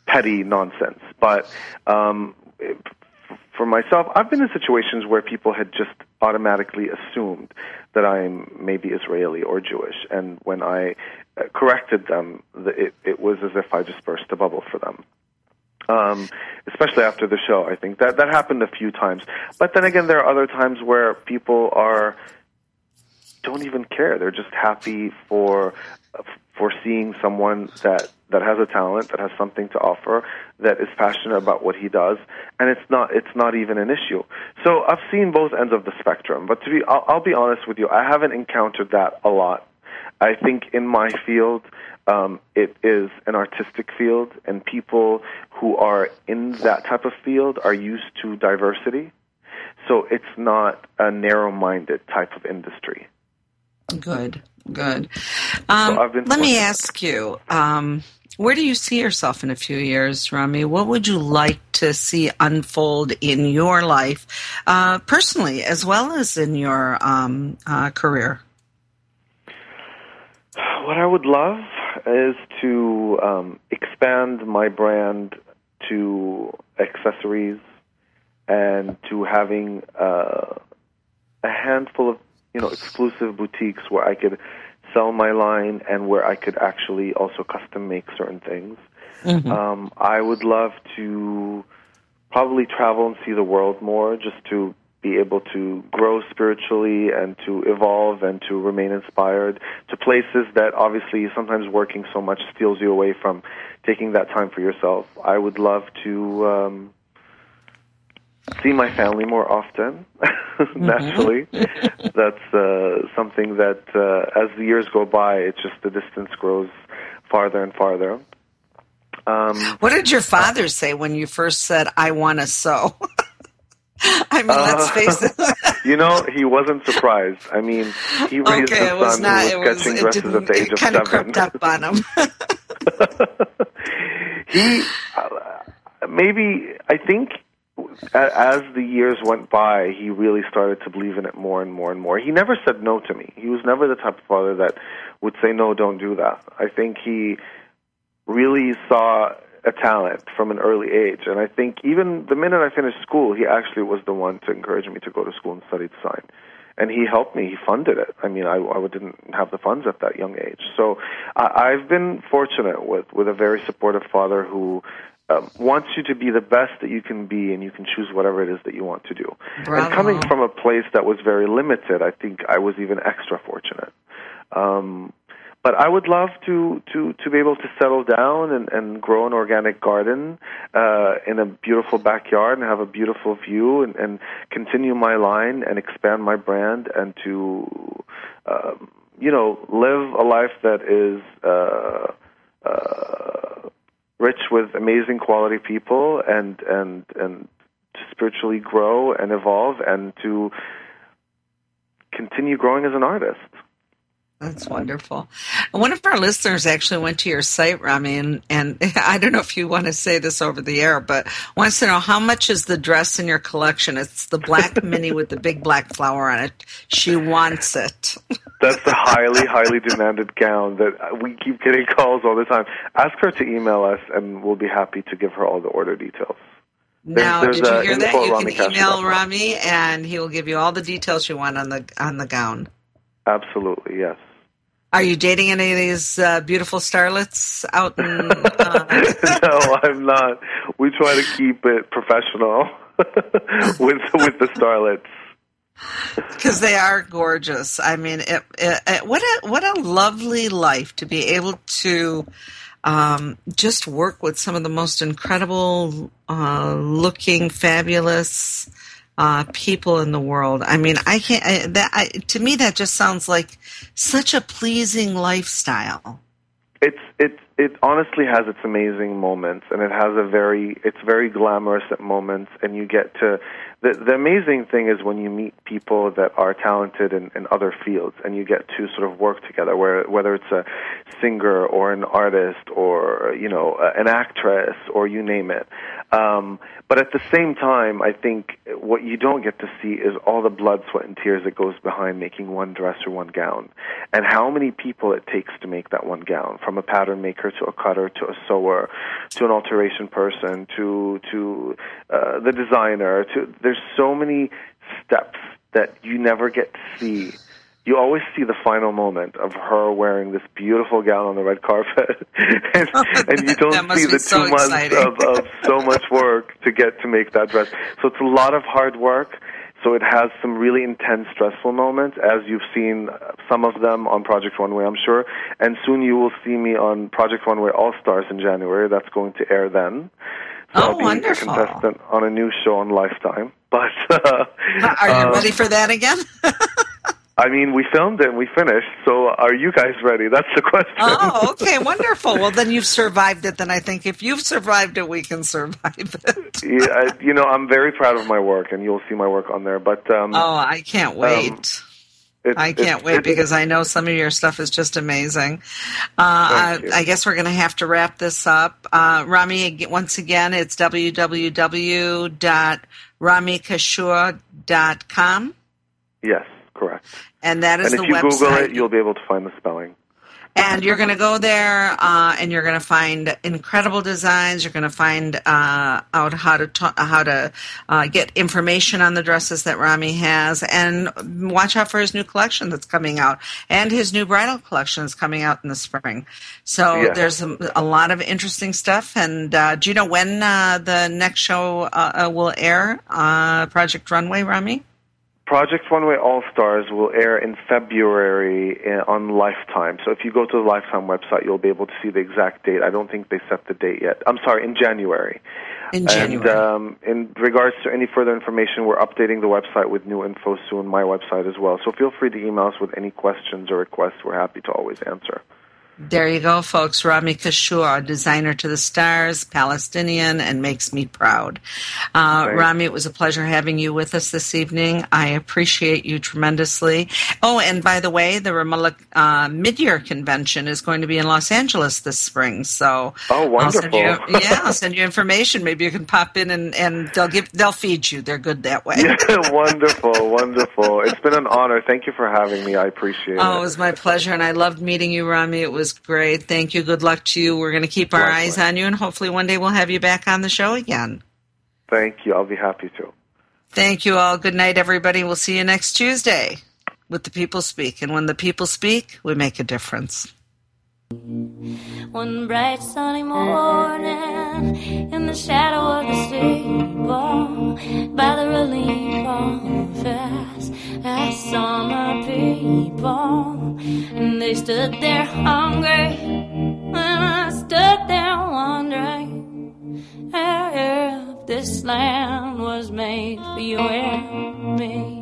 [SPEAKER 3] petty nonsense. But um, for myself, I've been in situations where people had just automatically assumed that I'm maybe Israeli or Jewish, and when I uh, corrected them, it, it was as if I just burst a bubble for them. Um, especially after the show, I think that that happened a few times. But then again, there are other times where people are don't even care. They're just happy for for seeing someone that that has a talent, that has something to offer, that is passionate about what he does, and it's not it's not even an issue. So I've seen both ends of the spectrum. But to be, I'll, I'll be honest with you, I haven't encountered that a lot. I think in my field, um, it is an artistic field, and people who are in that type of field are used to diversity. So it's not a narrow-minded type of industry.
[SPEAKER 2] Good, good. Um,
[SPEAKER 3] so I've been
[SPEAKER 2] let me
[SPEAKER 3] fortunate.
[SPEAKER 2] ask you, um, where do you see yourself in a few years, Rami? What would you like to see unfold in your life, uh, personally, as well as in your um, uh, career?
[SPEAKER 3] What I would love is to um, expand my brand to accessories and to having uh, a handful of, you know, exclusive boutiques where I could sell my line and where I could actually also custom make certain things. Mm-hmm. Um, I would love to probably travel and see the world more, just to be able to grow spiritually and to evolve and to remain inspired to places that obviously sometimes working so much steals you away from taking that time for yourself. I would love to um, see my family more often, naturally. That's uh, something that uh, as the years go by, it's just the distance grows farther and farther. Um,
[SPEAKER 2] what did your father say when you first said, I want to sew? I mean, let's
[SPEAKER 3] uh,
[SPEAKER 2] face it.
[SPEAKER 3] You know, he wasn't surprised. I mean, he raised
[SPEAKER 2] okay,
[SPEAKER 3] a
[SPEAKER 2] it was
[SPEAKER 3] son
[SPEAKER 2] not,
[SPEAKER 3] who was,
[SPEAKER 2] it was
[SPEAKER 3] sketching
[SPEAKER 2] it
[SPEAKER 3] dresses
[SPEAKER 2] didn't,
[SPEAKER 3] at the age
[SPEAKER 2] it
[SPEAKER 3] of
[SPEAKER 2] kind
[SPEAKER 3] seven.
[SPEAKER 2] of crept up on him.
[SPEAKER 3] he, uh, maybe, I think, as the years went by, he really started to believe in it more and more and more. He never said no to me. He was never the type of father that would say, no, don't do that. I think he really saw a talent from an early age. And I think even the minute I finished school, he actually was the one to encourage me to go to school and study design. And he helped me. He funded it. I mean, I, I didn't have the funds at that young age. So I, I've been fortunate with, with a very supportive father who um, wants you to be the best that you can be, and you can choose whatever it is that you want to do.
[SPEAKER 2] Bravo.
[SPEAKER 3] And coming from a place that was very limited, I think I was even extra fortunate. Um, But I would love to, to, to be able to settle down and, and grow an organic garden uh, in a beautiful backyard and have a beautiful view and, and continue my line and expand my brand and to, um, you know, live a life that is uh, uh, rich with amazing quality people and, and, and to spiritually grow and evolve and to continue growing as an artist.
[SPEAKER 2] That's wonderful. One of our listeners actually went to your site, Rami, and, and I don't know if you want to say this over the air, but wants to know how much is the dress in your collection? It's the black mini with the big black flower on it. She wants it.
[SPEAKER 3] That's the highly, highly demanded gown that we keep getting calls all the time. Ask her to email us, and we'll be happy to give her all the order details.
[SPEAKER 2] Now,
[SPEAKER 3] there's,
[SPEAKER 2] did you
[SPEAKER 3] there's
[SPEAKER 2] hear that? You can email
[SPEAKER 3] dot com.
[SPEAKER 2] Rami, and he will give you all the details you want on the on the gown.
[SPEAKER 3] Absolutely, yes.
[SPEAKER 2] Are you dating any of these uh, beautiful starlets out in... Uh...
[SPEAKER 3] No, I'm not. We try to keep it professional with with the starlets.
[SPEAKER 2] Because they are gorgeous. I mean, it, it, it, what a what a lovely life to be able to um, just work with some of the most incredible uh, looking, fabulous Uh, people in the world. I mean, I can't. I, that I, to me, that just sounds like such a pleasing lifestyle.
[SPEAKER 3] It's it it honestly has its amazing moments, and it has a very it's very glamorous at moments, and you get to. The, the amazing thing is when you meet people that are talented in, in other fields, and you get to sort of work together, where whether it's a singer or an artist or, you know, an actress or you name it. Um, but at the same time, I think what you don't get to see is all the blood, sweat, and tears that goes behind making one dress or one gown, and how many people it takes to make that one gown, from a pattern maker to a cutter to a sewer to an alteration person to to uh, the designer. To there's so many steps that you never get to see. You always see the final moment of her wearing this beautiful gown on the red carpet, and, and you don't see the
[SPEAKER 2] so
[SPEAKER 3] two months of, of so much work to get to make that dress. So it's a lot of hard work. So it has some really intense, stressful moments, as you've seen some of them on Project Runway, I'm sure. And soon you will see me on Project Runway All-Stars in January. That's going to air then. So
[SPEAKER 2] oh,
[SPEAKER 3] I'll be
[SPEAKER 2] wonderful.
[SPEAKER 3] a contestant on a new show on Lifetime. But uh,
[SPEAKER 2] are you
[SPEAKER 3] um,
[SPEAKER 2] ready for that again?
[SPEAKER 3] I mean, we filmed it and we finished, so are you guys ready? That's the question.
[SPEAKER 2] Oh, okay, wonderful. Well, then you've survived it. Then I think if you've survived it, we can survive it.
[SPEAKER 3] yeah, I, you know, I'm very proud of my work, and you'll see my work on there. But um,
[SPEAKER 2] oh, I can't wait.
[SPEAKER 3] Um, it,
[SPEAKER 2] I can't
[SPEAKER 3] it,
[SPEAKER 2] wait
[SPEAKER 3] it,
[SPEAKER 2] because I know some of your stuff is just amazing. Uh, I, I guess we're going to have to wrap this up. Uh, Rami, once again, it's w w w dot rami kashoor dot com.
[SPEAKER 3] Yes, correct.
[SPEAKER 2] And that is
[SPEAKER 3] and
[SPEAKER 2] the
[SPEAKER 3] if you
[SPEAKER 2] website.
[SPEAKER 3] Google it, you'll be able to find the spelling.
[SPEAKER 2] And you're going to go there, uh, and you're going to find incredible designs. You're going to find uh, out how to ta- how to uh, get information on the dresses that Rami has, and watch out for his new collection that's coming out, and his new bridal collection is coming out in the spring. So
[SPEAKER 3] yes.
[SPEAKER 2] there's a, a lot of interesting stuff. And uh, do you know when uh, the next show uh, will air? Uh, Project Runway, Rami?
[SPEAKER 3] Project Runway All-Stars will air in February on Lifetime. So if you go to the Lifetime website, you'll be able to see the exact date. I don't think they set the date yet. I'm sorry, in January.
[SPEAKER 2] In January.
[SPEAKER 3] And um, in regards to any further information, we're updating the website with new info soon, my website as well. So feel free to email us with any questions or requests. We're happy to always answer.
[SPEAKER 2] There you go, folks. Rami Kashoor, designer to the stars, Palestinian, and makes me proud. Uh, Rami, it was a pleasure having you with us this evening. I appreciate you tremendously. Oh, and by the way, the Ramallah uh, Mid-Year Convention is going to be in Los Angeles this spring. So,
[SPEAKER 3] oh, wonderful!
[SPEAKER 2] I'll send you, yeah, I'll send you information. Maybe you can pop in and, and they'll give they'll feed you. They're good that way.
[SPEAKER 3] Yeah, wonderful, wonderful. It's been an honor. Thank you for having me. I appreciate it.
[SPEAKER 2] Oh, it was my pleasure, and I loved meeting you, Rami. It was great. Thank you. Good luck to you. We're going to keep our
[SPEAKER 3] Likewise.
[SPEAKER 2] eyes on you, and hopefully one day we'll have you back on the show again.
[SPEAKER 3] Thank you. I'll be happy to.
[SPEAKER 2] Thank you all. Good night, everybody. We'll see you next Tuesday with The People Speak. And when the people speak, we make a difference.
[SPEAKER 1] One bright sunny morning, in the shadow of the steeple, by the relief office, I saw my people, and they stood there hungry, and I stood there wondering if this land was made for you and me.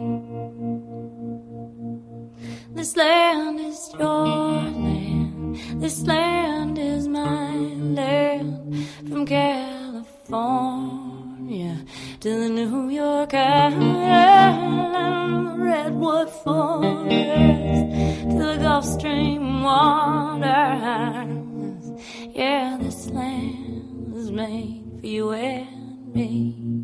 [SPEAKER 1] This land is your land, this land is my land, from California to the New York Island, redwood forest to the Gulf Stream waters. Yeah, this land is made for you and me.